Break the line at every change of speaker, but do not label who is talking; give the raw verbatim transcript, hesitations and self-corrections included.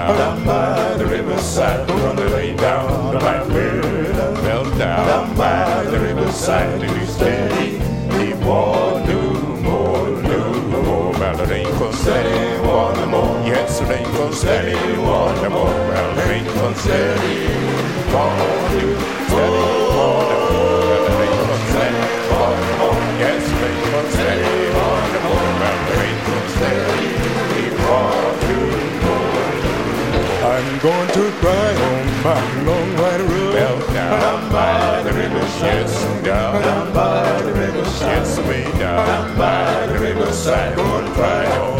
down, down by the riverside, gonna lay down the blackbird. Fell down, down by the riverside, to be steady. He won't do more, do more. Well, it ain't gonna steady, want no more. Yes, it ain't gonna steady, want no more. Well, it ain't gonna steady, want do, steady, want no more. Well, it ain't gonna steady, want no more. Yes, it ain't gonna steady, want no more. Well, it ain't gonna steady, want do more. I'm going to cry on my long white road. Well, down by the river, yes, down, down by the river, yes, way down, down by the riverside, going to cry on